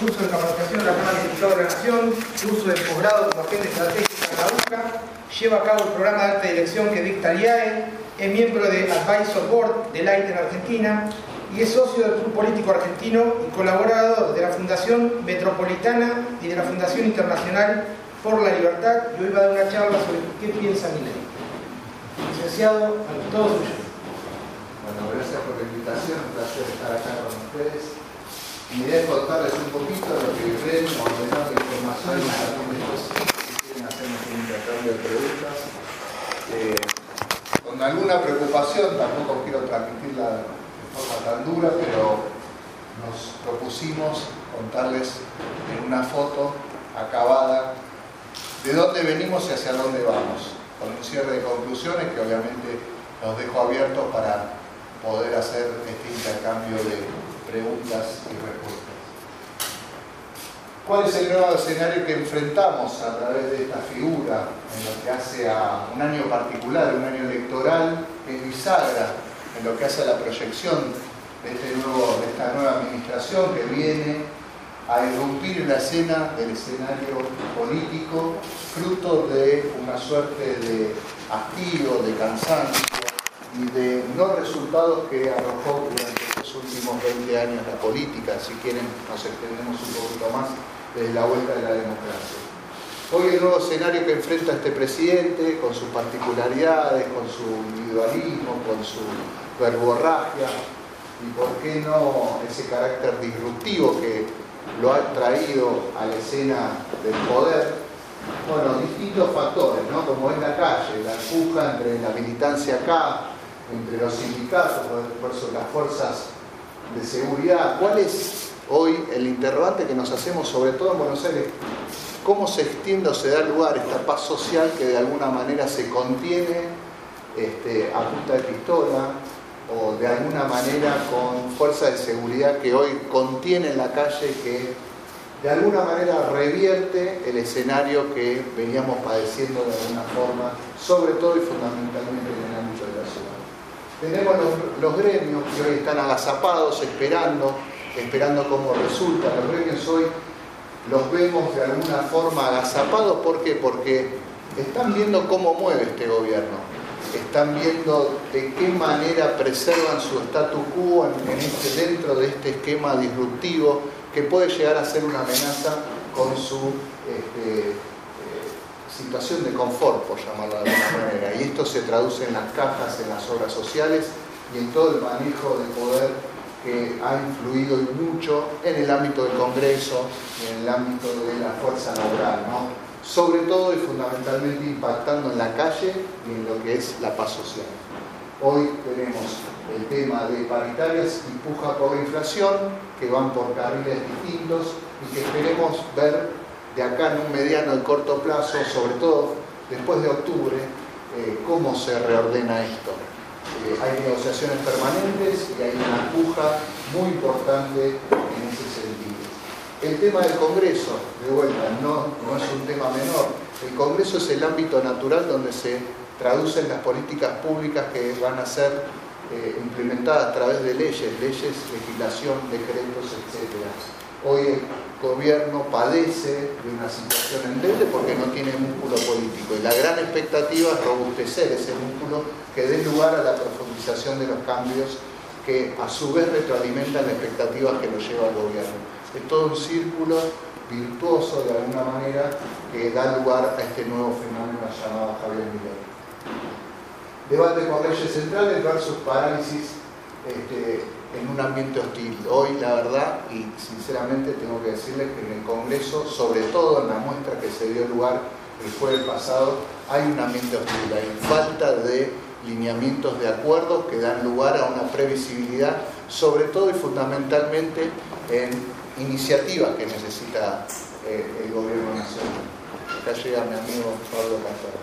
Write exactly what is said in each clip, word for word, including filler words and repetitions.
curso de capacitación de la Cámara de Diputados de la Nación, curso de posgrado como agente estratégico en la U C A, lleva a cabo el programa de alta dirección que dicta el I A E, es miembro del Advisor Board del A I T en Argentina y es socio del Club Político Argentino y colaborador de la Fundación Metropolitana y de la Fundación Internacional por la Libertad, y hoy va a dar una charla sobre qué piensa Milei. Licenciado, a todos suyos. Bueno, gracias por la invitación, un placer estar acá con ustedes. Mi idea es contarles un poquito de lo que ven, ordenar la información y también después si quieren hacernos un intercambio de preguntas. Eh, con alguna preocupación, tampoco quiero transmitirla de forma tan dura, pero nos propusimos contarles en una foto acabada de dónde venimos y hacia dónde vamos, con un cierre de conclusiones que obviamente los dejo abiertos para poder hacer este intercambio de preguntas y respuestas. ¿Cuál es el nuevo escenario que enfrentamos a través de esta figura en lo que hace a un año particular, un año electoral que es bisagra en lo que hace a la proyección de, este nuevo, de esta nueva administración que viene a irrumpir en la escena del escenario político, fruto de una suerte de hastío, de cansancio y de no resultados que arrojó durante estos últimos veinte años la política. Si quieren, nos extendemos un poquito más desde la vuelta de la democracia. Hoy el nuevo escenario que enfrenta este presidente, con sus particularidades, con su individualismo, con su verborragia, y por qué no ese carácter disruptivo que lo ha traído a la escena del poder, bueno, distintos factores, ¿no? Como es la calle, la puja entre la militancia acá, entre los sindicatos, versus las fuerzas de seguridad. ¿Cuál es hoy el interrogante que nos hacemos, sobre todo en Buenos Aires? ¿Cómo se extiende o se da lugar a esta paz social que de alguna manera se contiene este, a punta de pistola, o de alguna manera con fuerza de seguridad que hoy contiene en la calle, que de alguna manera revierte el escenario que veníamos padeciendo de alguna forma, sobre todo y fundamentalmente en el ámbito de la ciudad? Tenemos los, los gremios que hoy están agazapados, esperando, esperando cómo resulta. Los gremios hoy los vemos de alguna forma agazapados. ¿Por qué? Porque están viendo cómo mueve este gobierno. Están viendo de qué manera preservan su statu quo en, en este, dentro de este esquema disruptivo que puede llegar a ser una amenaza con su este, eh, situación de confort, por llamarlo de alguna manera. Y esto se traduce en las cajas, en las obras sociales y en todo el manejo de poder que ha influido y mucho en el ámbito del Congreso y en el ámbito de la fuerza laboral, ¿no? Sobre todo y fundamentalmente impactando en la calle y en lo que es la paz social. Hoy tenemos el tema de paritarias y puja por la inflación, que van por carriles distintos y que esperemos ver de acá en un mediano y corto plazo, sobre todo después de octubre, eh, cómo se reordena esto. Eh, hay negociaciones permanentes y hay una puja muy importante en ese sentido. El tema del Congreso, de vuelta, no, no es un tema menor. El Congreso es el ámbito natural donde se traducen las políticas públicas que van a ser eh, implementadas a través de leyes, leyes, legislación, decretos, etcétera. Hoy el gobierno padece de una situación endeble porque no tiene músculo político y la gran expectativa es robustecer ese músculo que dé lugar a la profundización de los cambios que a su vez retroalimentan la expectativa que lo lleva al gobierno. Es todo un círculo virtuoso de alguna manera que da lugar a este nuevo fenómeno llamado Javier Milei. Debate por leyes centrales versus parálisis este, en un ambiente hostil. Hoy, la verdad, y sinceramente tengo que decirles que en el Congreso, sobre todo en la muestra que se dio lugar el jueves pasado, hay un ambiente hostil, hay falta de lineamientos de acuerdos que dan lugar a una previsibilidad, sobre todo y fundamentalmente en iniciativas que necesita eh, el gobierno nacional. Acá llega mi amigo Pablo Castor.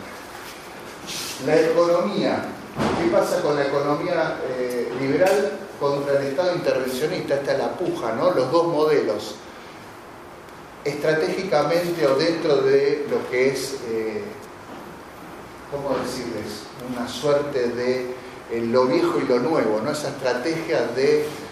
La economía. ¿Qué pasa con la economía eh, liberal contra el Estado intervencionista? Esta es la puja, ¿no? Los dos modelos. Estratégicamente o dentro de lo que es, eh, ¿cómo decirles? Una suerte de eh, lo viejo y lo nuevo, ¿no? Esa estrategia de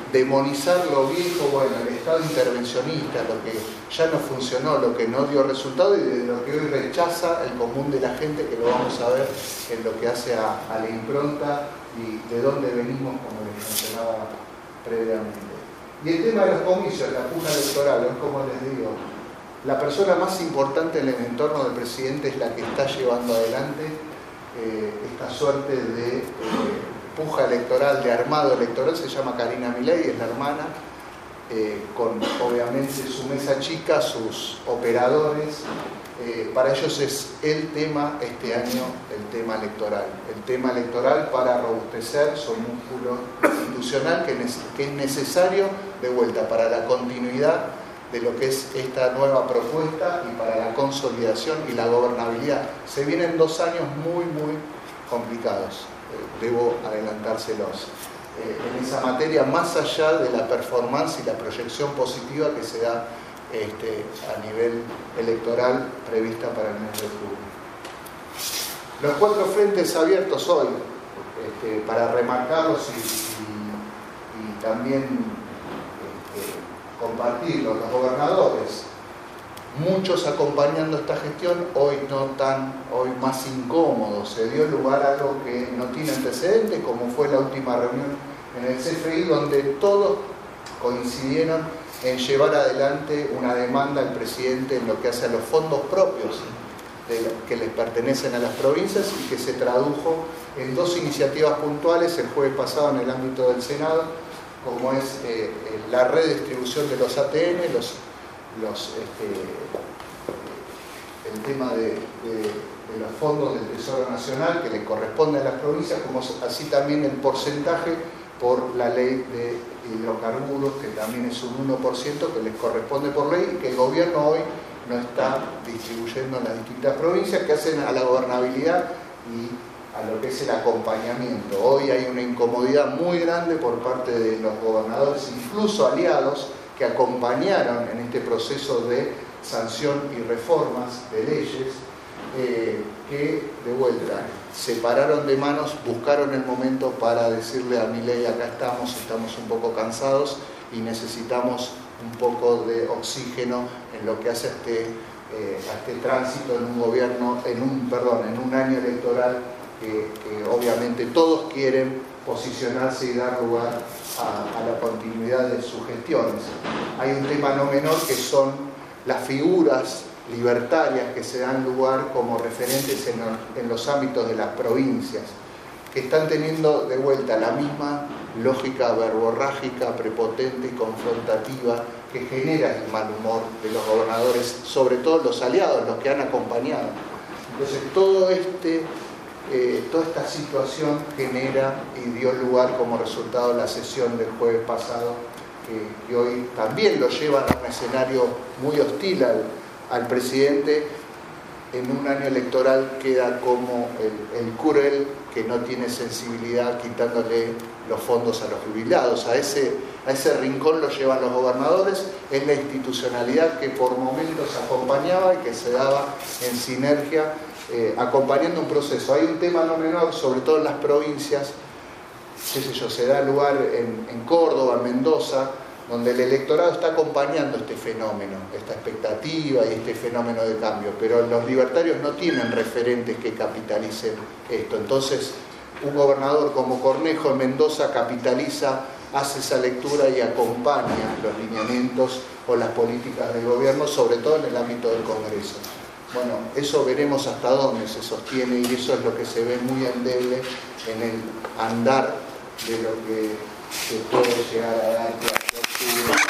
demonizar lo viejo, bueno, el Estado intervencionista, lo que ya no funcionó, lo que no dio resultado y de lo que hoy rechaza el común de la gente, que lo vamos a ver en lo que hace a, a la impronta y de dónde venimos, como les mencionaba previamente. Y el tema de los comicios, la pugna electoral, es como les digo, la persona más importante en el entorno del presidente es la que está llevando adelante eh, esta suerte de eh, puja electoral, de armado electoral. Se llama Karina Milei, es la hermana, eh, con obviamente su mesa chica, sus operadores. Eh, para ellos es el tema este año, el tema electoral. El tema electoral para robustecer su músculo institucional que, que es necesario de vuelta para la continuidad de lo que es esta nueva propuesta y para la consolidación y la gobernabilidad. Se vienen dos años muy, muy complicados, eh, debo adelantárselos. Eh, en esa materia, más allá de la performance y la proyección positiva que se da este, a nivel electoral prevista para el mes de julio. Los cuatro frentes abiertos hoy, este, para remarcarlos y, y, y también este, compartirlos, los gobernadores, muchos acompañando esta gestión, hoy no tan, hoy más incómodo. Se dio lugar a algo que no tiene antecedentes, como fue la última reunión en el C F I, donde todos coincidieron en llevar adelante una demanda al presidente en lo que hace a los fondos propios de lo, que les pertenecen a las provincias y que se tradujo en dos iniciativas puntuales el jueves pasado en el ámbito del Senado, como es eh, la redistribución de los A T N, los, los, este, el tema de, de, de los fondos del Tesoro Nacional que le corresponde a las provincias, como así también el porcentaje por la ley de hidrocarburos, que también es un uno por ciento que les corresponde por ley y que el gobierno hoy no está distribuyendo en las distintas provincias, que hacen a la gobernabilidad y a lo que es el acompañamiento. Hoy hay una incomodidad muy grande por parte de los gobernadores, incluso aliados, que acompañaron en este proceso de sanción y reformas de leyes, eh, que de vuelta se pararon de manos, buscaron el momento para decirle a Milei: acá estamos, estamos un poco cansados y necesitamos un poco de oxígeno en lo que hace a este, eh, a este tránsito en un gobierno, en un, perdón, en un año electoral que, que obviamente todos quieren posicionarse y dar lugar a, a la continuidad de sus gestiones. Hay un tema no menor que son las figuras libertarias que se dan lugar como referentes en, en los ámbitos de las provincias, que están teniendo de vuelta la misma lógica verborrágica, prepotente y confrontativa que genera el mal humor de los gobernadores, sobre todo los aliados, los que han acompañado. Entonces todo este, eh, toda esta situación genera y dio lugar como resultado la sesión del jueves pasado, que, que hoy también lo llevan a un escenario muy hostil al, al presidente. En un año electoral queda como el, el curel que no tiene sensibilidad, quitándole los fondos a los jubilados. A ese, a ese rincón lo llevan los gobernadores. Es la institucionalidad que por momentos acompañaba y que se daba en sinergia, eh, acompañando un proceso. Hay un tema no menor, sobre todo en las provincias, qué sé yo, se da lugar en, en Córdoba, en Mendoza, donde el electorado está acompañando este fenómeno, esta expectativa y este fenómeno de cambio, pero los libertarios no tienen referentes que capitalicen esto. Entonces, un gobernador como Cornejo en Mendoza capitaliza, hace esa lectura y acompaña los lineamientos o las políticas del gobierno, sobre todo en el ámbito del Congreso. Bueno, eso veremos hasta dónde se sostiene y eso es lo que se ve muy endeble en el andar de lo que se puede llegar a dar.